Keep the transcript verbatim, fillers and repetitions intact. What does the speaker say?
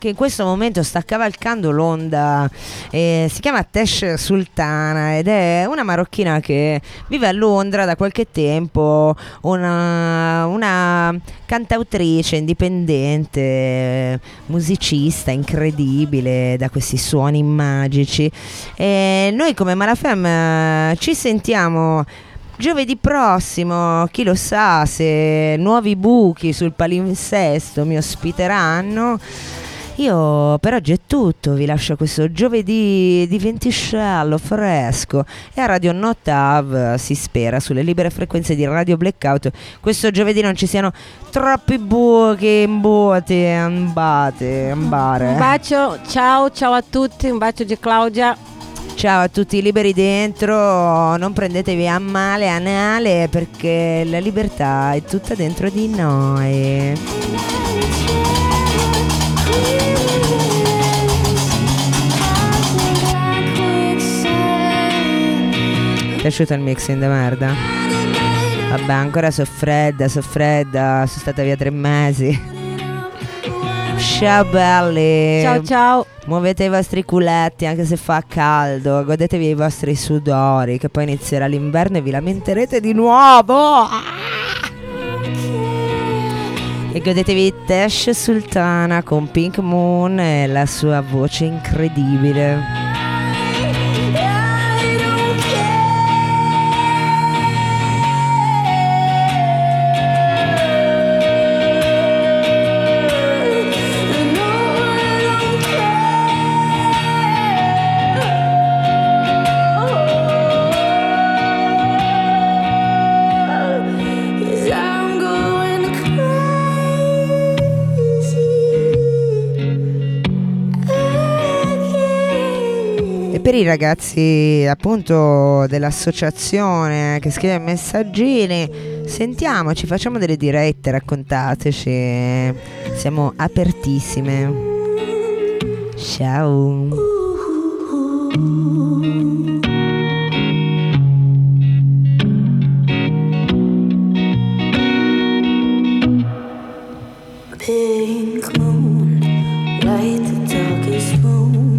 che in questo momento sta cavalcando l'onda, eh, si chiama Tesh Sultana ed è una marocchina che vive a Londra da qualche tempo, una, una cantautrice indipendente, musicista incredibile da questi suoni magici. E noi come Malafem ci sentiamo giovedì prossimo, chi lo sa se nuovi buchi sul palinsesto mi ospiteranno. Io per oggi è tutto, vi lascio questo giovedì di venticello fresco e a Radio Notav si spera sulle libere frequenze di Radio Blackout questo giovedì non ci siano troppi buchi, imbuti, ambate, ambare. Un bacio, ciao, ciao a tutti, un bacio di Claudia. Ciao a tutti liberi dentro, non prendetevi a male anale perché la libertà è tutta dentro di noi. Ti è piaciuto il mixing de merda? Vabbè, ancora so fredda, so fredda, sono stata via tre mesi. Ciao belli. Ciao ciao. Muovete i vostri culetti anche se fa caldo, godetevi i vostri sudori che poi inizierà l'inverno e vi lamenterete di nuovo. E godetevi Tesh Sultana con Pink Moon e la sua voce incredibile. Per i ragazzi appunto dell'associazione che scrive messaggini, sentiamoci, facciamo delle dirette, raccontateci, siamo apertissime. Ciao. Pink moon, light the darkest room.